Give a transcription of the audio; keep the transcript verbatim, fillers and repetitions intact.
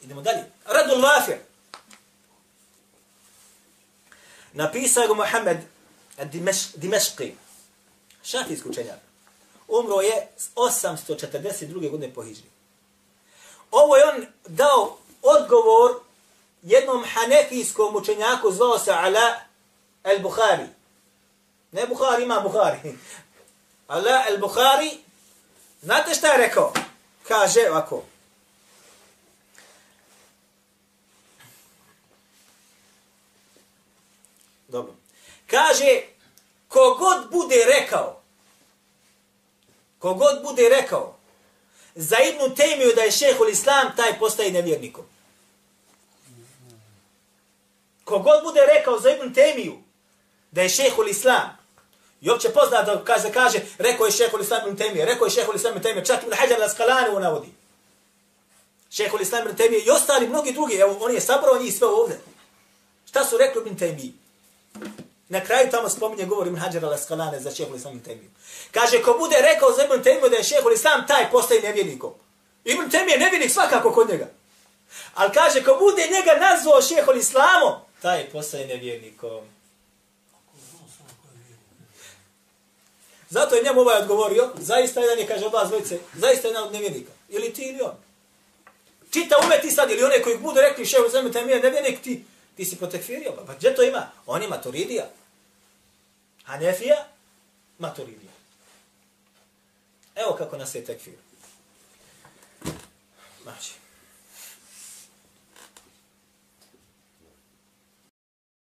Idemo dalje. Radul Vafir. Napisao ga Muhammed Dimeški, šafijski učenjak. Umro je osamsto četrdeset druge godine po hidžri. Ovo je on dao odgovor jednom hanefijskom učenjaku, zvao se Ala al-Bukhari. Ne Bukhari, ima Bukhari. Ala al-Bukhari, znate šta je rekao? Kaže ovako. Dobro. Kaže, kogod bude rekao, kogod bude rekao za Ibn Tejmiju da je šehhul Islam, taj postaje nevjernikom. Kogod bude rekao za Ibn Tejmiju da je šehhul Islam, i opće poznat da kaže, kaže, rekao je šehhul Islam Ibn Tejmije, rekao je šehhul Islam Ibn Tejmije, čak Ibn Hajar al-Asqalani u navodi. Šehhul Islam Ibn Tejmije i ostali mnogi drugi, evo on je sabrao njih sve ovdje. Šta su rekli Ibn Tejmiji? Na kraju tamo spominje govor Ibn Hajar al-Asqalani za šehhul Islam Ibn Tejmiju. Kaže, ko bude rekao za Ibn Tejmiju da je šehhul Islam, taj postaje nevjernikom. Ibn Tejmije je nevjernik svakako kod njega. Ali kaže, ko bude njega nazvao šehhul Islamom, taj postaje nevjernikom. Zato je njemu ovaj odgovorio, zaista jedan je, kaže od vas dvojice, zaista jedan od nevjernika. Ili ti ili on. Čita umet ti sad, ili one koji budu rekli šehhul Islam Ibn Tejmije nevjernik, ti, ti si potekfirio. Pa gdje to ima? On je Maturidija. Hanefija, Maturidija. Evo kako nas je tekfir. Znači.